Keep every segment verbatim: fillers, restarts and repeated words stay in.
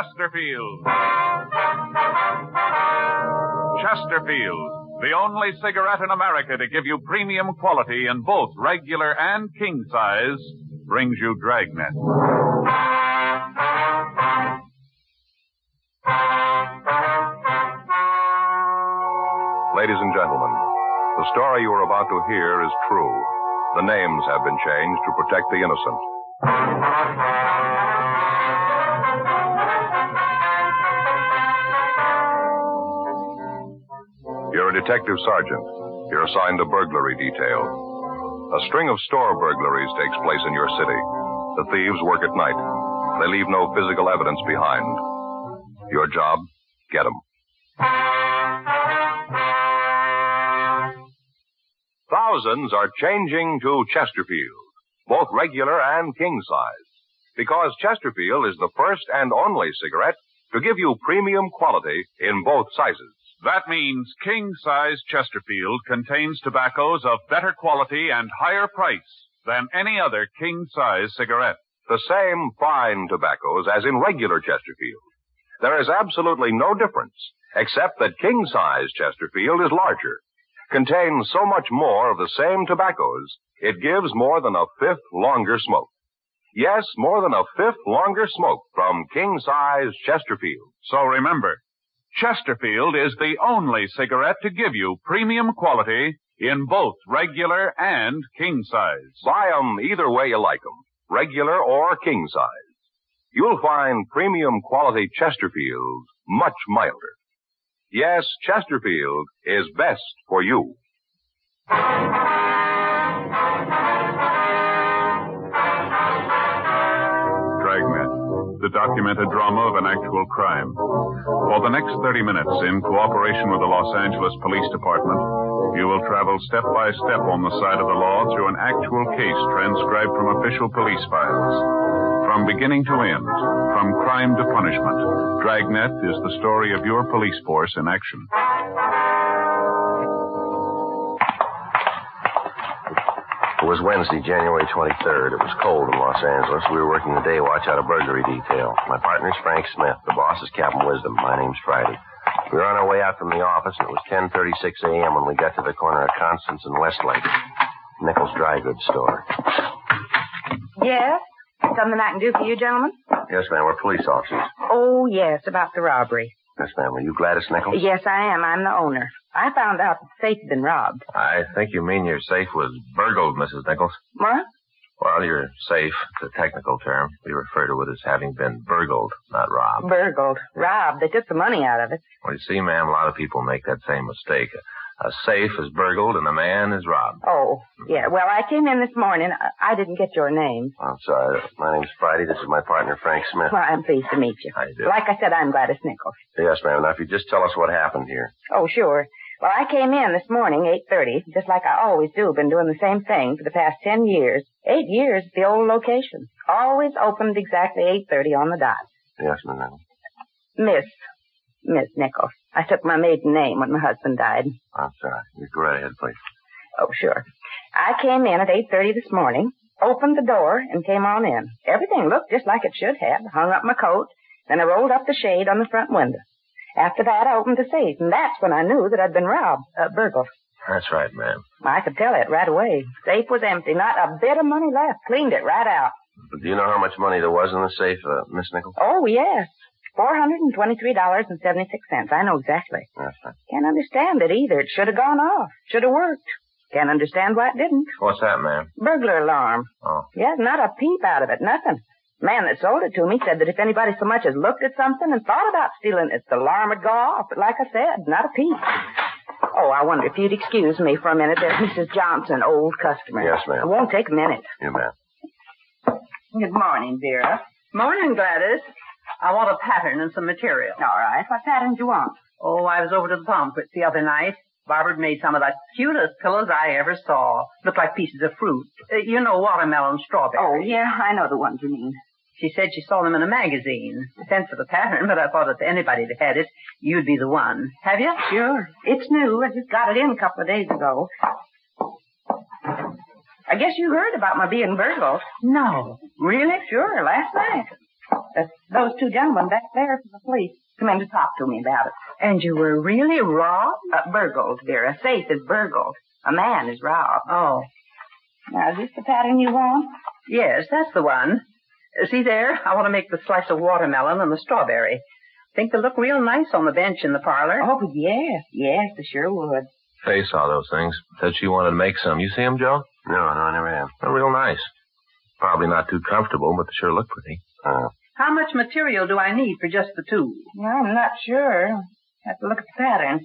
Chesterfield. Chesterfield, the only cigarette in America to give you premium quality in both regular and king size, brings you Dragnet. Ladies and gentlemen, the story you are about to hear is true. The names have been changed to protect the innocent. You're a detective sergeant. You're assigned a burglary detail. A string of store burglaries takes place in your city. The thieves work at night. They leave no physical evidence behind. Your job, get them. Thousands are changing to Chesterfield, both regular and king size, because Chesterfield is the first and only cigarette to give you premium quality in both sizes. That means king-size Chesterfield contains tobaccos of better quality and higher price than any other king-size cigarette. The same fine tobaccos as in regular Chesterfield. There is absolutely no difference, except that king-size Chesterfield is larger, contains so much more of the same tobaccos, it gives more than a fifth longer smoke. Yes, more than a fifth longer smoke from king-size Chesterfield. So remember, Chesterfield is the only cigarette to give you premium quality in both regular and king size. Buy 'em either way you like 'em, regular or king size. You'll find premium quality Chesterfield much milder. Yes, Chesterfield is best for you. Dragnet, the documented drama of an actual crime. For the next thirty minutes, in cooperation with the Los Angeles Police Department, you will travel step by step on the side of the law through an actual case transcribed from official police files. From beginning to end, from crime to punishment, Dragnet is the story of your police force in action. It was Wednesday, January twenty-third. It was cold in Los Angeles. We were working the day watch out of burglary detail. My partner's Frank Smith. The boss is Captain Wisdom. My name's Friday. We were on our way out from the office, and it was ten thirty-six a.m. when we got to the corner of Constance and Westlake. Nichols Dry Goods Store. Yes? Something I can do for you, gentlemen? Yes, ma'am. We're police officers. Oh, yes, about the robbery. Yes, ma'am. Are you Gladys Nichols? Yes, I am. I'm the owner. I found out the safe had been robbed. I think you mean your safe was burgled, Missus Nichols. What? Well, your safe, it's a technical term. We refer to it as having been burgled, not robbed. Burgled. Robbed. They took the money out of it. Well, you see, ma'am, a lot of people make that same mistake. A safe is burgled and a man is robbed. Oh, yeah. Well, I came in this morning. I, I didn't get your name. I'm sorry. My name's Friday. This is my partner, Frank Smith. Well, I'm pleased to meet you. How you do? Like I said, I'm Gladys Nichols. Yes, ma'am. Now, if you just tell us what happened here. Oh, sure. Well, I came in this morning, eight thirty, just like I always do. Been doing the same thing for the past ten years. Eight years at the old location. Always opened exactly eight thirty on the dot. Yes, ma'am. Miss. Miss Nichols. I took my maiden name when my husband died. I'm sorry. You go right ahead, please. Oh, sure. I came in at eight thirty this morning, opened the door, and came on in. Everything looked just like it should have. Hung up my coat, then I rolled up the shade on the front window. After that, I opened the safe, and that's when I knew that I'd been robbed, uh, burgled. That's right, ma'am. I could tell it right away. Safe was empty, not a bit of money left. Cleaned it right out. Do you know how much money there was in the safe, uh, Miss Nichols? Oh, yes. four hundred twenty-three dollars and seventy-six cents. I know exactly. That's right. Can't understand it either. It should have gone off. Should have worked. Can't understand why it didn't. What's that, ma'am? Burglar alarm. Oh. Yes, not a peep out of it. Nothing. The man that sold it to me said that if anybody so much as looked at something and thought about stealing it, the alarm would go off. But like I said, not a peep. Oh, I wonder if you'd excuse me for a minute. There's Missus Johnson, old customer. Yes, ma'am. It won't take a minute. Yes, ma'am. Good morning, Vera. Morning, Gladys. I want a pattern and some material. All right. What pattern do you want? Oh, I was over to the palm pits the other night. Barbara made some of the cutest pillows I ever saw. Looked like pieces of fruit. Uh, you know, watermelon, strawberry. Oh, yeah, I know the ones you mean. She said she saw them in a magazine. I sent for the pattern, but I thought if anybody had had it, you'd be the one. Have you? Sure. It's new. I just got it in a couple of days ago. I guess you heard about my being burgled. No. Really? Sure, last night. Uh, those two gentlemen back there from the police come in to talk to me about it. And you were really robbed? Uh, burgled, dear. A safe is burgled. A man is robbed. Oh. Now, is this the pattern you want? Yes, that's the one. Uh, see there? I want to make the slice of watermelon and the strawberry. Think they'll look real nice on the bench in the parlor. Oh, yes. Yes, they sure would. Faye saw those things. Said she wanted to make some. You see them, Joe? No, no, I never have. They're real nice. Probably not too comfortable, but they sure look pretty. Uh, How much material do I need for just the two? Well, I'm not sure. Have to look at the pattern.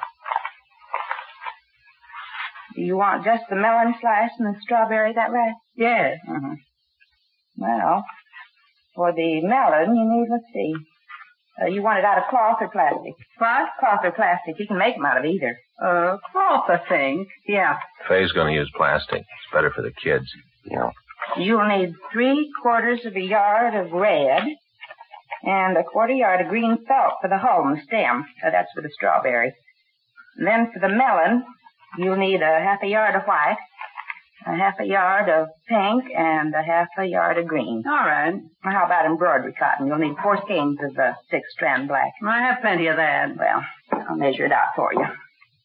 Do you want just the melon slice and the strawberry, is that right? Yes. Mm-hmm. Well, for the melon, you need, let's see. Uh, you want it out of cloth or plastic? What? Cloth or plastic. You can make them out of either. Uh, cloth, I think. Yeah. Faye's going to use plastic. It's better for the kids. Yeah. You'll need three quarters of a yard of red and a quarter yard of green felt for the hull and the stem. Uh, that's for the strawberry. And then for the melon, you'll need a half a yard of white, a half a yard of pink, and a half a yard of green. All right. Well, how about embroidery cotton? You'll need four skeins of the six-strand black. I have plenty of that. Well, I'll measure it out for you.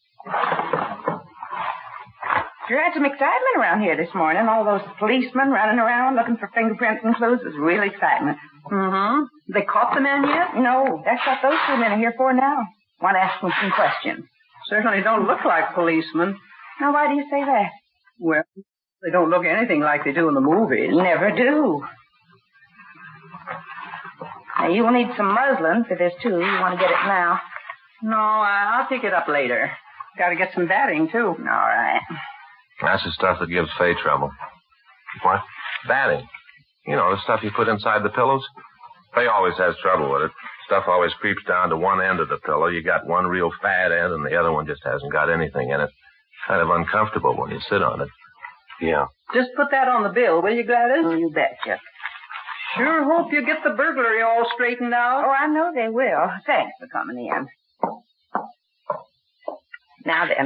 Sure had some excitement around here this morning. All those policemen running around looking for fingerprints and clues. It was real excitement. Mm-hmm. They caught the man yet? No, that's what those two men are here for now. Want to ask them some questions. Certainly don't look like policemen. Now, why do you say that? Well, they don't look anything like they do in the movies. Never do. Now, you will need some muslin for this, too. You want to get it now? No, I'll pick it up later. Got to get some batting, too. All right. That's the stuff that gives Faye trouble. What? Batting. You know, the stuff you put inside the pillows. Faye always has trouble with it. Stuff always creeps down to one end of the pillow. You got one real fat end, and the other one just hasn't got anything in it. Kind of uncomfortable when you sit on it. Yeah. Just put that on the bill, will you, Gladys? Oh, you betcha. Sure hope you get the burglary all straightened out. Oh, I know they will. Thanks for coming in. Now then,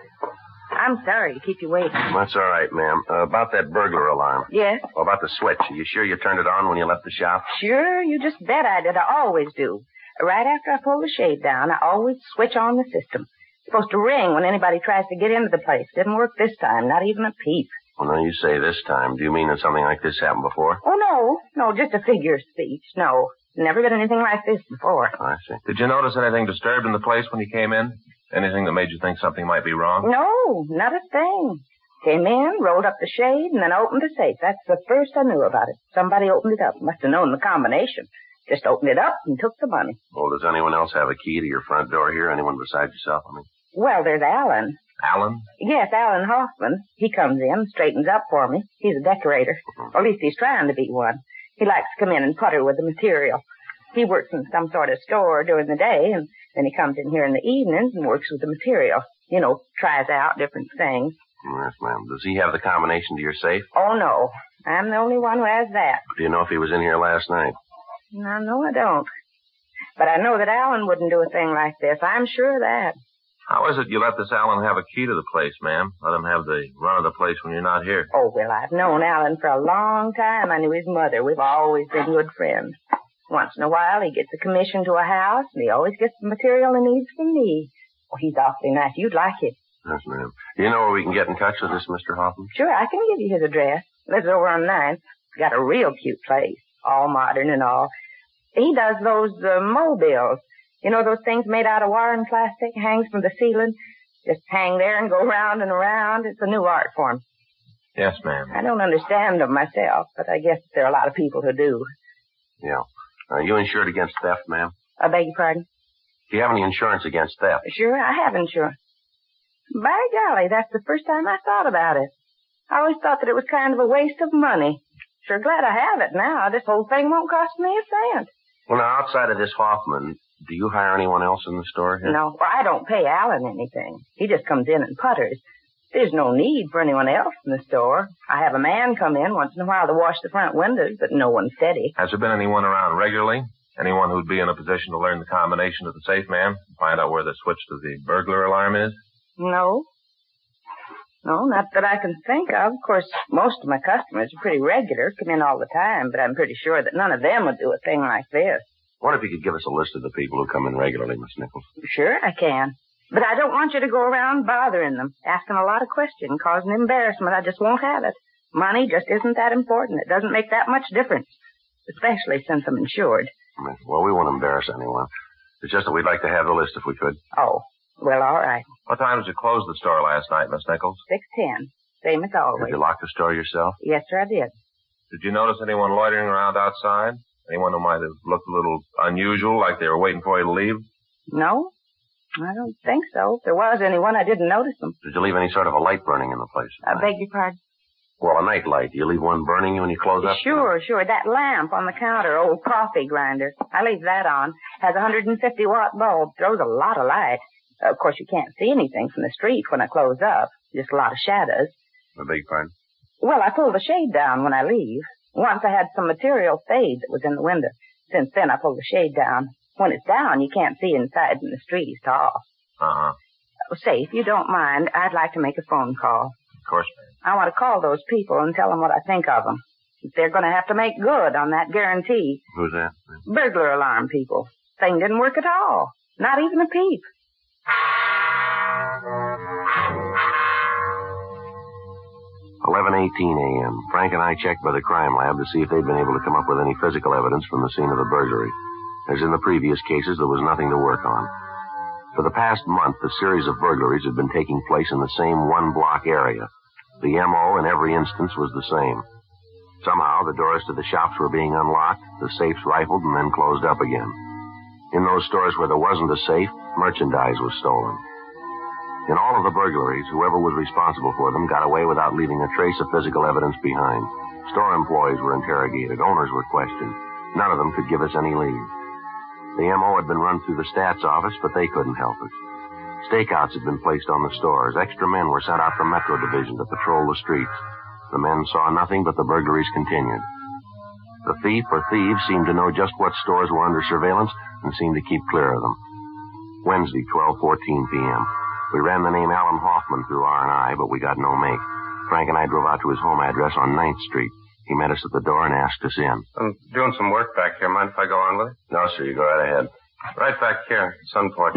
I'm sorry to keep you waiting. That's all right, ma'am. Uh, about that burglar alarm. Yes? Well, about the switch. Are you sure you turned it on when you left the shop? Sure, you just bet I did. I always do. Right after I pull the shade down, I always switch on the system. It's supposed to ring when anybody tries to get into the place. Didn't work this time, not even a peep. Well, now you say this time. Do you mean that something like this happened before? Oh, no. No, just a figure of speech. No. Never been anything like this before. Oh, I see. Did you notice anything disturbed in the place when you came in? Anything that made you think something might be wrong? No, not a thing. Came in, rolled up the shade, and then opened the safe. That's the first I knew about it. Somebody opened it up. Must have known the combination. Just opened it up and took the money. Well, does anyone else have a key to your front door here? Anyone besides yourself, I mean? Well, there's Alan. Alan? Yes, Alan Hoffman. He comes in, straightens up for me. He's a decorator. Mm-hmm. Or at least he's trying to be one. He likes to come in and putter with the material. He works in some sort of store during the day, and then he comes in here in the evenings and works with the material. You know, tries out different things. Yes, ma'am. Does he have the combination to your safe? Oh, no. I'm the only one who has that. Do you know if he was in here last night? No, no, I don't. But I know that Alan wouldn't do a thing like this. I'm sure of that. How is it you let this Alan have a key to the place, ma'am? Let him have the run of the place when you're not here? Oh, well, I've known Alan for a long time. I knew his mother. We've always been good friends. Once in a while, he gets a commission to a house, and he always gets the material he needs from me. Oh, he's awfully nice. You'd like it. Yes, ma'am. Do you know where we can get in touch with this Mister Hoffman? Sure, I can give you his address. Lives over on ninth. Got a real cute place. All modern and all. He does those uh, mobiles. You know those things made out of wire and plastic? Hangs from the ceiling. Just hang there and go round and around. It's a new art form. Yes, ma'am. I don't understand them myself, but I guess there are a lot of people who do. Yeah. Are you insured against theft, ma'am? I beg your pardon? Do you have any insurance against theft? Sure, I have insurance. By golly, that's the first time I thought about it. I always thought that it was kind of a waste of money. Sure glad I have it now. This whole thing won't cost me a cent. Well, now, outside of this Hoffman, do you hire anyone else in the store here? No, I don't pay Alan anything. He just comes in and putters. There's no need for anyone else in the store. I have a man come in once in a while to wash the front windows, but no one steady. Has there been anyone around regularly? Anyone who'd be in a position to learn the combination to the safe, ma'am? Find out where the switch to the burglar alarm is? No. No, not that I can think of. Of course, most of my customers are pretty regular, come in all the time, but I'm pretty sure that none of them would do a thing like this. What if you could give us a list of the people who come in regularly, Miss Nichols? Sure, I can. But I don't want you to go around bothering them, asking a lot of questions, causing embarrassment. I just won't have it. Money just isn't that important. It doesn't make that much difference, especially since I'm insured. Well, we won't embarrass anyone. It's just that we'd like to have the list if we could. Oh, well, all right. What time did you close the store last night, Miss Nichols? six ten. Same as always. Did you lock the store yourself? Yes, sir, I did. Did you notice anyone loitering around outside? Anyone who might have looked a little unusual, like they were waiting for you to leave? No, I don't think so. If there was anyone, I didn't notice them. Did you leave any sort of a light burning in the place? I beg your pardon? Well, a night light. Do you leave one burning when you close up? Sure, sure. That lamp on the counter, old coffee grinder. I leave that on. Has a one hundred fifty watt bulb. Throws a lot of light. Uh, of course, you can't see anything from the street when I close up. Just a lot of shadows. I beg your pardon? Well, I pull the shade down when I leave. Once I had some material fade that was in the window. Since then, I pull the shade down. When it's down, you can't see inside and the street is tall. Uh-huh. Say, if you don't mind, I'd like to make a phone call. Of course, ma'am. I want to call those people and tell them what I think of them. They're going to have to make good on that guarantee. Who's that? Burglar alarm people. Thing didn't work at all. Not even a peep. eleven eighteen a.m. Frank and I checked by the crime lab to see if they'd been able to come up with any physical evidence from the scene of the burglary. As in the previous cases, there was nothing to work on. For the past month, a series of burglaries had been taking place in the same one-block area. The M O in every instance was the same. Somehow, the doors to the shops were being unlocked, the safes rifled, and then closed up again. In those stores where there wasn't a safe, merchandise was stolen. In all of the burglaries, whoever was responsible for them got away without leaving a trace of physical evidence behind. Store employees were interrogated. Owners were questioned. None of them could give us any lead. The M O had been run through the stats office, but they couldn't help us. Stakeouts had been placed on the stores. Extra men were sent out from Metro Division to patrol the streets. The men saw nothing, but the burglaries continued. The thief or thieves seemed to know just what stores were under surveillance and seemed to keep clear of them. Wednesday, twelve fourteen p.m. We ran the name Alan Hoffman through R and I, but we got no make. Frank and I drove out to his home address on ninth street. He met us at the door and asked us in. I'm doing some work back here. Mind if I go on with it? No, sir. You go right ahead. Right back here, sun porch.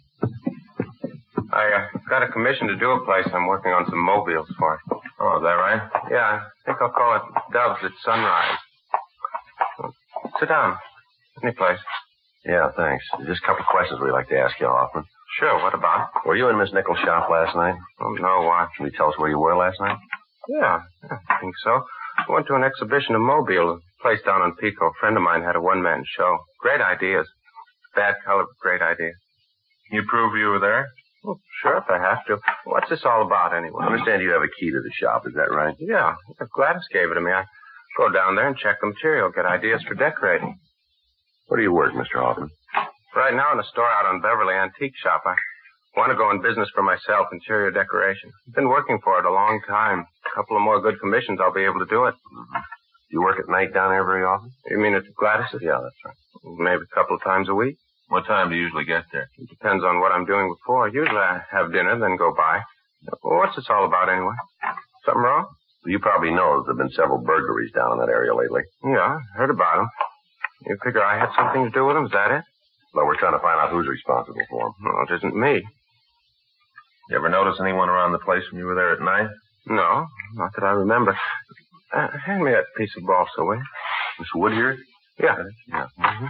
I uh, got a commission to do a place I'm working on some mobiles for. Oh, is that right? Yeah, I think I'll call it Doves at Sunrise. Sit down. Any place. Yeah, thanks. Just a couple of questions we'd like to ask you, Hoffman. Sure, what about? Were you in Miss Nichols' shop last night? Oh, no, why? Can you tell us where you were last night? Yeah, yeah, I think so. I went to an exhibition of Mobile, a place down in Pico. A friend of mine had a one-man show. Great ideas. Bad color, but great ideas. Can you prove you were there? Well, sure, if I have to. What's this all about, anyway? I understand you have a key to the shop. Is that right? Yeah. Gladys gave it to me. I go down there and check the material, get ideas for decorating. Where do you work, Mister Hoffman? Right now in a store out on Beverly Antique Shop. I want to go in business for myself, interior decoration. I've been working for it a long time. A couple of more good commissions, I'll be able to do it. Mm-hmm. You work at night down there very often? You mean at Gladys's? Yeah, that's right. Maybe a couple of times a week. What time do you usually get there? It depends on what I'm doing before. Usually I have dinner, then go by. Well, what's this all about, anyway? Something wrong? Well, you probably know that there have been several burglaries down in that area lately. Yeah, I heard about them. You figure I had something to do with them? Is that it? Well, we're trying to find out who's responsible for them. Well, it isn't me. You ever notice anyone around the place when you were there at night? No, not that I remember. Uh, hand me that piece of balsa, will you? Miss Wood here? Yeah. Yeah. Mm-hmm.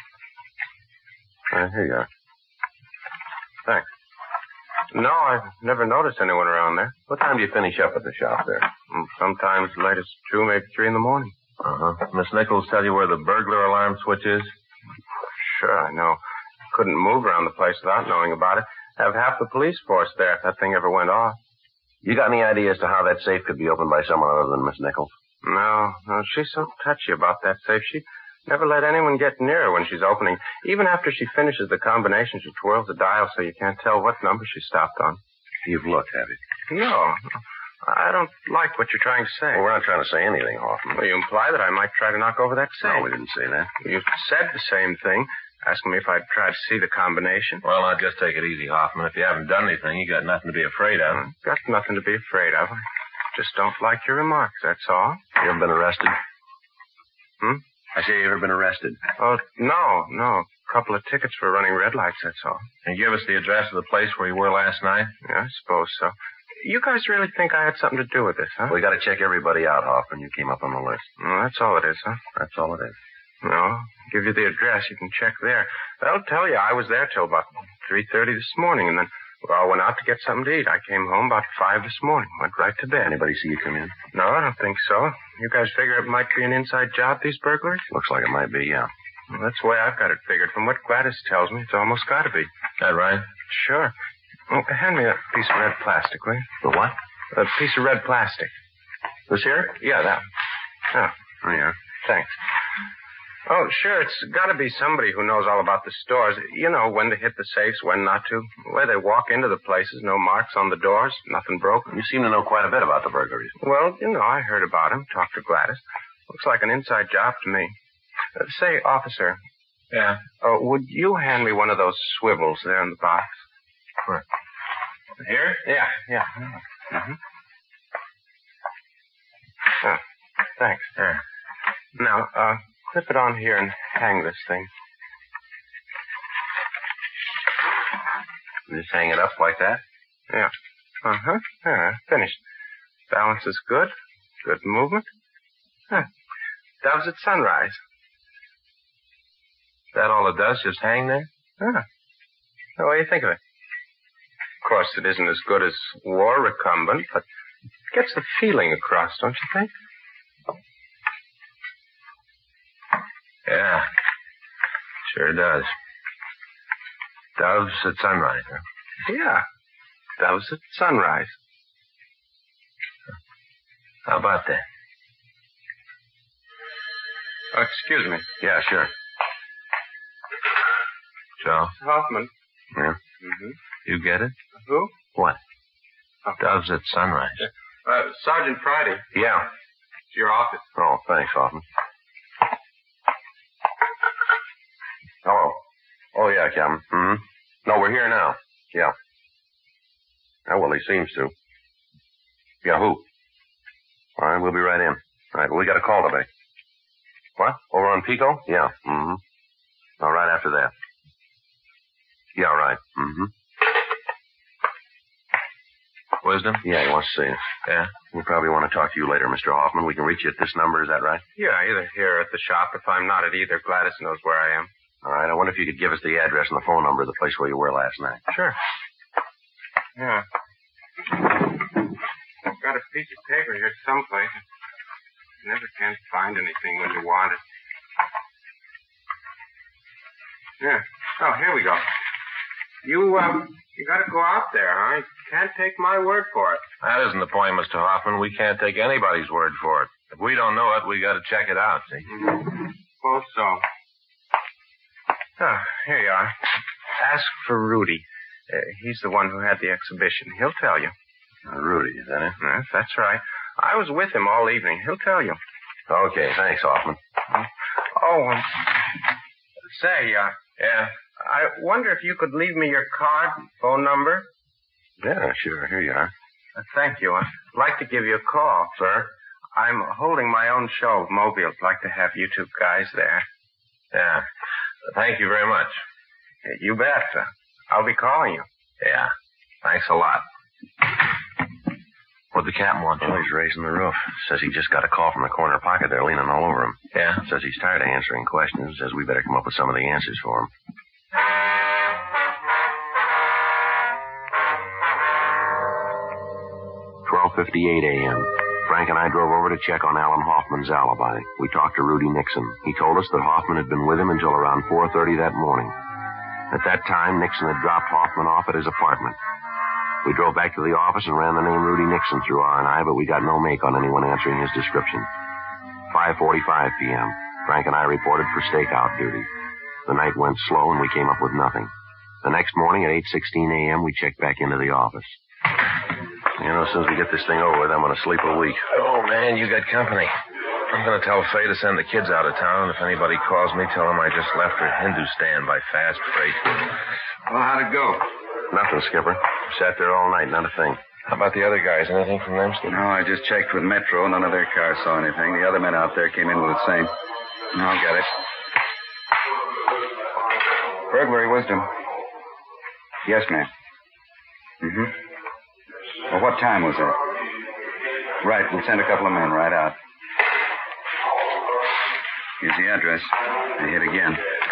Uh, here you are. Thanks. No, I've never noticed anyone around there. What time do you finish up at the shop there? Sometimes as late as two, maybe three in the morning. Uh-huh. Miss Nichols tell you where the burglar alarm switch is? Sure, I know. Couldn't move around the place without knowing about it. Have half the police force there if that thing ever went off. You got any idea as to how that safe could be opened by someone other than Miss Nichols? No, no, she's so touchy about that safe. She never let anyone get near her when she's opening. Even after she finishes the combination, she twirls the dial so you can't tell what number she stopped on. You've looked, have you? No. I don't like what you're trying to say. Well, we're not trying to say anything, Hoffman. Well, you imply that I might try to knock over that safe. No, we didn't say that. You said the same thing. Asking me if I'd try to see the combination. Well, now, just take it easy, Hoffman. If you haven't done anything, you got nothing to be afraid of. I've got nothing to be afraid of. I just don't like your remarks, that's all. You ever been arrested? Hmm? I say, you ever been arrested? Oh, no, no. A couple of tickets for running red lights, that's all. Can you give us the address of the place where you were last night? Yeah, I suppose so. You guys really think I had something to do with this, huh? We got to check everybody out, Hoffman. You came up on the list. Well, that's all it is, huh? That's all it is. No, I'll give you the address. You can check there. They'll tell you I was there till about three thirty this morning, and then we all went out to get something to eat. I came home about five this morning. Went right to bed. Anybody see you come in? No, I don't think so. You guys figure it might be an inside job, these burglaries? Looks like it might be, yeah. Well, that's the way I've got it figured. From what Gladys tells me, it's almost got to be. That right? Sure. Oh, hand me that piece of red plastic, will you? The what? A piece of red plastic. This here? Yeah, that. Oh, oh yeah. Thanks. Oh, sure, it's got to be somebody who knows all about the stores. You know, when to hit the safes, when not to. The way they walk into the places, no marks on the doors, nothing broken. You seem to know quite a bit about the burglaries. Well, you know, I heard about him, talked to Gladys. Looks like an inside job to me. Uh, say, officer. Yeah? Oh, would you hand me one of those swivels there in the box? Where? Here? Yeah, yeah. Mm-hmm. Oh, thanks. There. Now, uh, clip it on here and hang this thing. Just hang it up like that? Yeah. Uh-huh. Yeah, finished. Balance is good. Good movement. Huh. Doves at sunrise. Is that all it does? Just hang there? Yeah. What do you think of it? Of course, it isn't as good as war recumbent, but it gets the feeling across, don't you think? Yeah. Sure does. Doves at sunrise, huh? Yeah. Doves at sunrise. How about that? Oh, excuse me. Yeah, sure. Joe? Hoffman. Yeah? Mm-hmm. You get it? Who? What? Oh. Doves at sunrise. Uh, Sergeant Friday. Yeah. It's your office. Oh, thanks, Hoffman. Hello. Oh, yeah, Captain. Mm-hmm. No, we're here now. Yeah. Oh, well, he seems to. Yeah, who? All right, we'll be right in. All right, well, we got a call today. What? Over on Pico? Yeah. Mm-hmm. All right, after that. Yeah, right. Mm-hmm. Wisdom? Yeah, he wants to see us. Yeah? We probably want to talk to you later, Mister Hoffman. We can reach you at this number, is that right? Yeah, either here or at the shop. If I'm not at either, Gladys knows where I am. All right, I wonder if you could give us the address and the phone number of the place where you were last night. Sure. Yeah. I've got a piece of paper here someplace. You never can find anything when you want it. Yeah. Oh, here we go. You, uh, you gotta go out there, huh? You can't take my word for it. That isn't the point, Mister Hoffman. We can't take anybody's word for it. If we don't know it, we gotta check it out, see? Mm-hmm. Suppose so. Oh, here you are. Ask for Rudy. Uh, he's the one who had the exhibition. He'll tell you. Uh, Rudy, is that it? Yes, that's right. I was with him all evening. He'll tell you. Okay, thanks, Hoffman. Oh, um, say, uh, yeah, I wonder if you could leave me your card, phone number. Yeah, sure. Here you are. Uh, thank you. I'd like to give you a call. Sir? I'm holding my own show of Mobile. I'd like to have you two guys there. Yeah. Thank you very much. You bet. Uh, I'll be calling you. Yeah. Thanks a lot. What'd the captain want? Oh, he's raising the roof. Says he just got a call from the corner pocket there leaning all over him. Yeah? Says he's tired of answering questions. Says we better come up with some of the answers for him. twelve fifty-eight a.m. Frank and I drove over to check on Alan Hoffman's alibi. We talked to Rudy Nixon. He told us that Hoffman had been with him until around four thirty that morning. At that time, Nixon had dropped Hoffman off at his apartment. We drove back to the office and ran the name Rudy Nixon through R and I, but we got no make on anyone answering his description. five forty-five p.m. Frank and I reported for stakeout duty. The night went slow and we came up with nothing. The next morning at eight sixteen a.m., we checked back into the office. You know, as soon as we get this thing over with, I'm going to sleep a week. Oh, man, you got company. I'm going to tell Faye to send the kids out of town, and if anybody calls me, tell them I just left for Hindustan by fast freight. Well, how'd it go? Nothing, Skipper. Sat there all night, not a thing. How about the other guys? Anything from them, Skipper? No, I just checked with Metro. None of their cars saw anything. The other men out there came in with the same. No, I'll get it. Burglary wisdom. Yes, ma'am. Mm-hmm. Well, what time was that? Right, we'll send a couple of men right out. Here's the address. I hit again.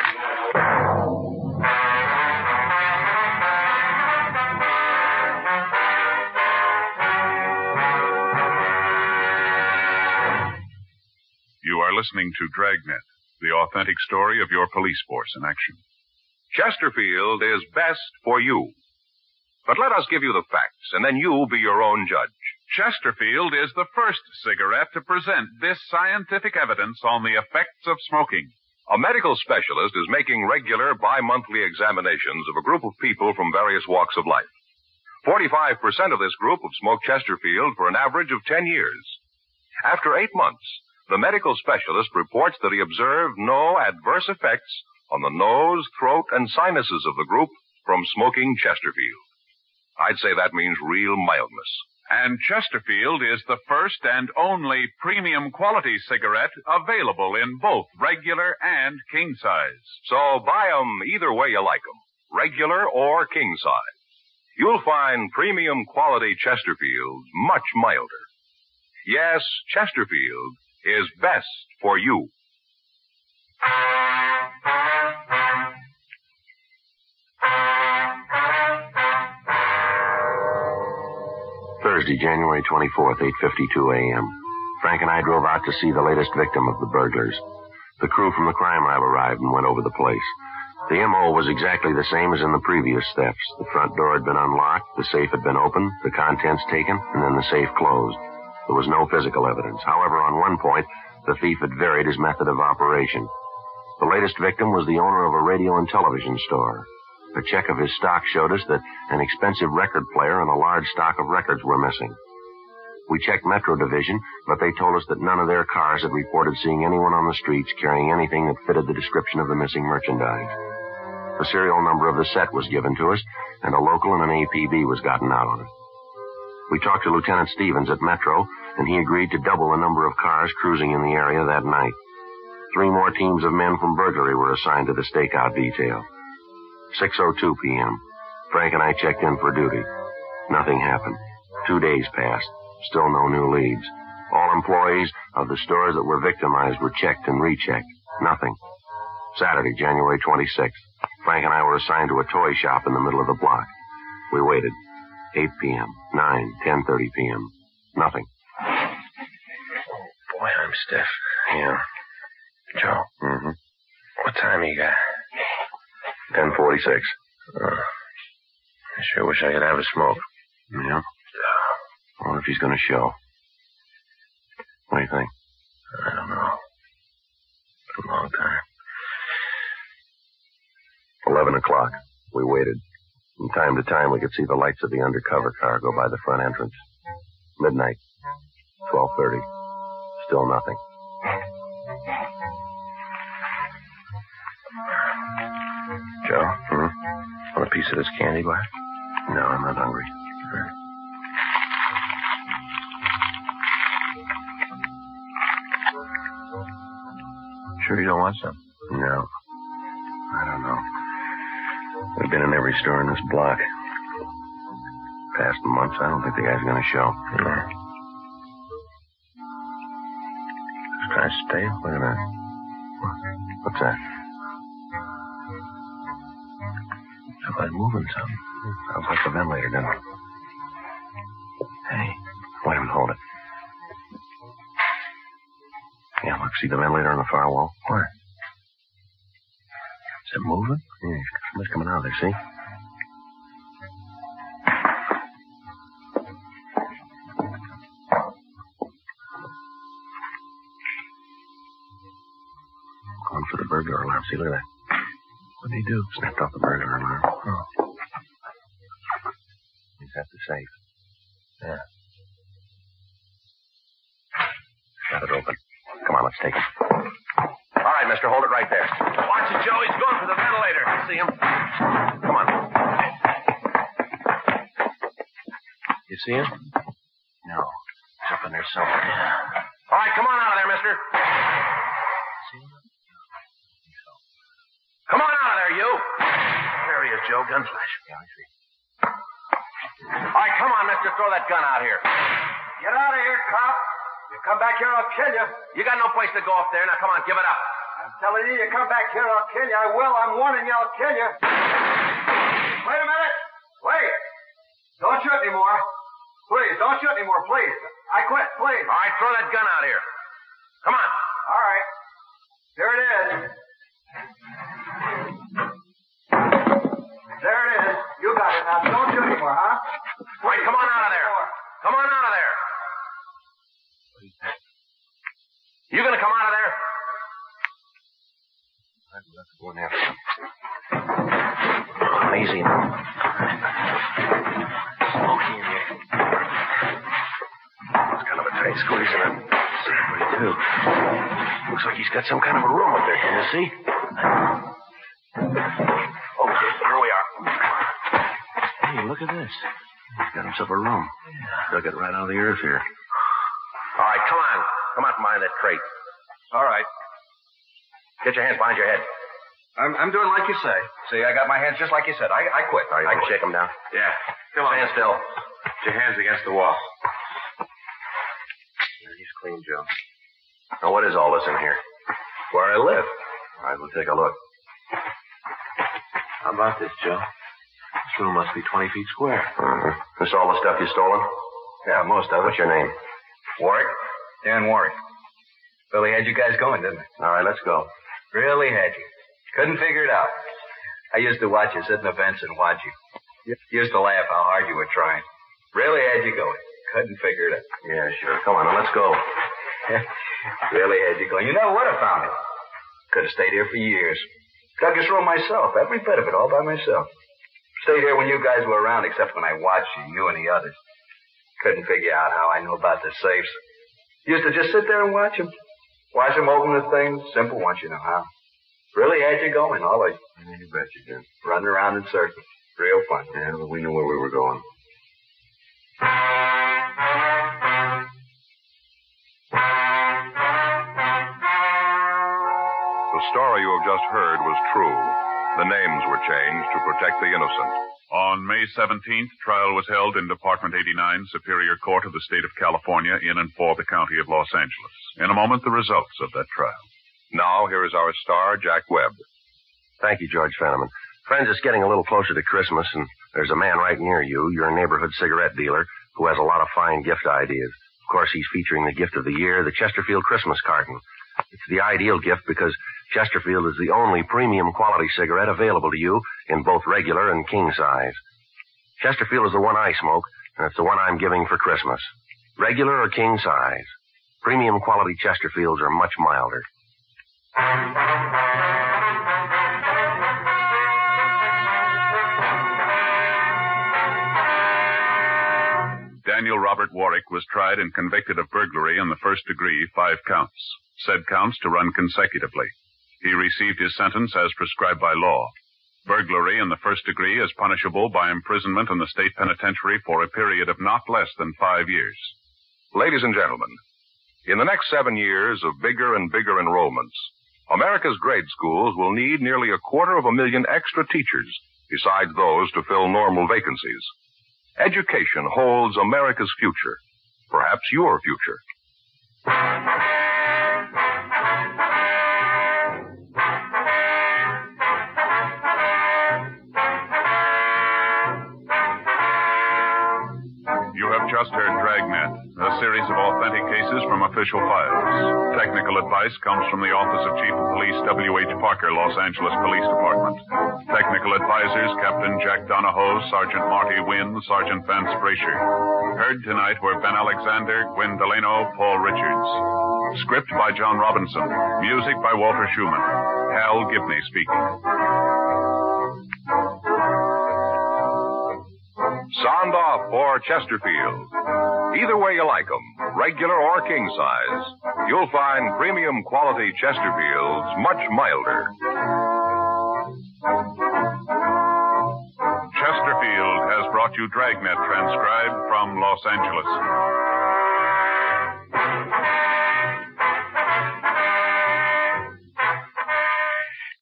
You are listening to Dragnet, the authentic story of your police force in action. Chesterfield is best for you. But let us give you the facts, and then you be your own judge. Chesterfield is the first cigarette to present this scientific evidence on the effects of smoking. A medical specialist is making regular bi-monthly examinations of a group of people from various walks of life. forty-five percent of this group have smoked Chesterfield for an average of ten years. After eight months, the medical specialist reports that he observed no adverse effects on the nose, throat, and sinuses of the group from smoking Chesterfield. I'd say that means real mildness. And Chesterfield is the first and only premium quality cigarette available in both regular and king size. So buy 'em either way you like 'em, regular or king size. You'll find premium quality Chesterfield much milder. Yes, Chesterfield is best for you. Thursday, January twenty-fourth, eight fifty-two a.m. Frank and I drove out to see the latest victim of the burglars. The crew from the crime lab arrived and went over the place. The M O was exactly the same as in the previous thefts. The front door had been unlocked, the safe had been opened, the contents taken, and then the safe closed. There was no physical evidence. However, on one point, the thief had varied his method of operation. The latest victim was the owner of a radio and television store. A check of his stock showed us that an expensive record player and a large stock of records were missing. We checked Metro Division, but they told us that none of their cars had reported seeing anyone on the streets carrying anything that fitted the description of the missing merchandise. The serial number of the set was given to us, and a local and an A P B was gotten out on it. We talked to Lieutenant Stevens at Metro, and he agreed to double the number of cars cruising in the area that night. Three more teams of men from burglary were assigned to the stakeout detail. six oh two p.m. Frank and I checked in for duty. Nothing happened. Two days passed. Still no new leads. All employees of the stores that were victimized were checked and rechecked. Nothing. Saturday, January twenty-sixth. Frank and I were assigned to a toy shop in the middle of the block. We waited. eight p.m., nine, ten thirty p.m. Nothing. Boy, I'm stiff. Yeah. Joe. Mm-hmm. What time you got? ten forty-six. Oh. I sure wish I could have a smoke. Yeah? I wonder if he's going to show. What do you think? I don't know. It's a long time. Eleven o'clock. We waited. From time to time, we could see the lights of the undercover car go by the front entrance. Midnight. twelve thirty. Still nothing. Joe? Hmm? Want a piece of this candy bar? No, I'm not hungry. Right. Sure you don't want some? No. I don't know. We've been in every store in this block. Past months, I don't think the guy's going to show. No. It's kind of stale. Look at that. What's that? Sounds like moving something. Sounds like the ventilator, doesn't it? Hey. Wait a minute, hold it. Yeah, look, see the ventilator on the far wall? Where? Is it moving? Yeah, somebody's coming out there, see? Going for the burglar alarm. See, look at that. What did he do? Snapped off the burglar alarm. Oh. He's at the safe. Yeah. Got it open. Come on, let's take him. All right, mister, hold it right there. Watch it, Joe. He's going for the ventilator. I see him. Come on. You see him? No. He's up in there somewhere. All right, come on out of there, mister. See him? Come on out of there, you. There he is, Joe. Gun flash. Yeah, I see. All right, come on, mister. Throw that gun out here. Get out of here, cop. You come back here, I'll kill you. You got no place to go up there. Now, come on, give it up. I'm telling you, you come back here, I'll kill you. I will. I'm warning you, I'll kill you. Wait a minute. Wait. Don't shoot anymore. Please, don't shoot anymore, please. I quit, please. All right, throw that gun out here. Come on. All right. Here it is. There it is. You got it now. Don't shoot anymore, huh? All right, come on out of there. Come on out of there. You gonna come out of there? Let's go in there. Easy now. Smoky in here. It's kind of a tight squeeze in it. Slippery, too. Looks like he's got some kind of a room up there. Can you see? Okay, here we are. Hey, look at this. He's got himself a room. Dug it right out of the earth here. All right, come on. Come out from behind that crate. All right. Get your hands behind your head. I'm, I'm doing like you say. See, I got my hands just like you said. I, I quit. All right, I can shake them down. Yeah. Come on. Stand still. Put your hands against the wall. He's clean, Joe. Now, what is all this in here? Where I live. All right, we'll take a look. How about this, Joe? This room must be twenty feet square. Mm-hmm. This all the stuff you stolen? Yeah, most of it. What's your name? Warwick. Dan Warwick. Really had you guys going, didn't it? All right, let's go. Really had you. Couldn't figure it out. I used to watch you sit in the fence and watch you. Used to laugh how hard you were trying. Really had you going. Couldn't figure it out. Yeah, sure. Come on, now, let's go. Really had you going. You never would have found it. Could have stayed here for years. Dug this room myself, every bit of it, all by myself. Stayed here when you guys were around, except when I watched you, you and the others. Couldn't figure out how I knew about the safes. Used to just sit there and watch them. Watch them open the things. Simple once you know how. Really had you going, all of you. Yeah, you bet you did. Running around in circles. Real fun. Yeah, but we knew where we were going. The story you have just heard was true. The names were changed to protect the innocent. On May seventeenth, trial was held in Department eighty-nine, Superior Court of the State of California, in and for the County of Los Angeles. In a moment, the results of that trial. Now, here is our star, Jack Webb. Thank you, George Fenneman. Friends, it's getting a little closer to Christmas, and there's a man right near you, your neighborhood cigarette dealer, who has a lot of fine gift ideas. Of course, he's featuring the gift of the year, the Chesterfield Christmas carton. It's the ideal gift because Chesterfield is the only premium quality cigarette available to you in both regular and king size. Chesterfield is the one I smoke, and it's the one I'm giving for Christmas. Regular or king size. Premium quality Chesterfields are much milder. Daniel Robert Warwick was tried and convicted of burglary in the first degree, five counts. Said counts to run consecutively. He received his sentence as prescribed by law. Burglary in the first degree is punishable by imprisonment in the state penitentiary for a period of not less than five years. Ladies and gentlemen, in the next seven years of bigger and bigger enrollments, America's grade schools will need nearly a quarter of a million extra teachers, besides those to fill normal vacancies. Education holds America's future, perhaps your future. You have just heard Dragnet, a series of authentic cases from official files. Technical advice comes from the Office of Chief of Police W H Parker, Los Angeles Police Department. Technical advisors Captain Jack Donahoe, Sergeant Marty Wynn, Sergeant Vance Brasher. Heard tonight were Ben Alexander, Gwen Delano, Paul Richards. Script by John Robinson. Music by Walter Schumann. Hal Gibney speaking. Sound off for Chesterfield. Either way you like 'em, regular or king size. you'll find premium quality Chesterfields much milder. Chesterfield has brought you Dragnet, transcribed from Los Angeles.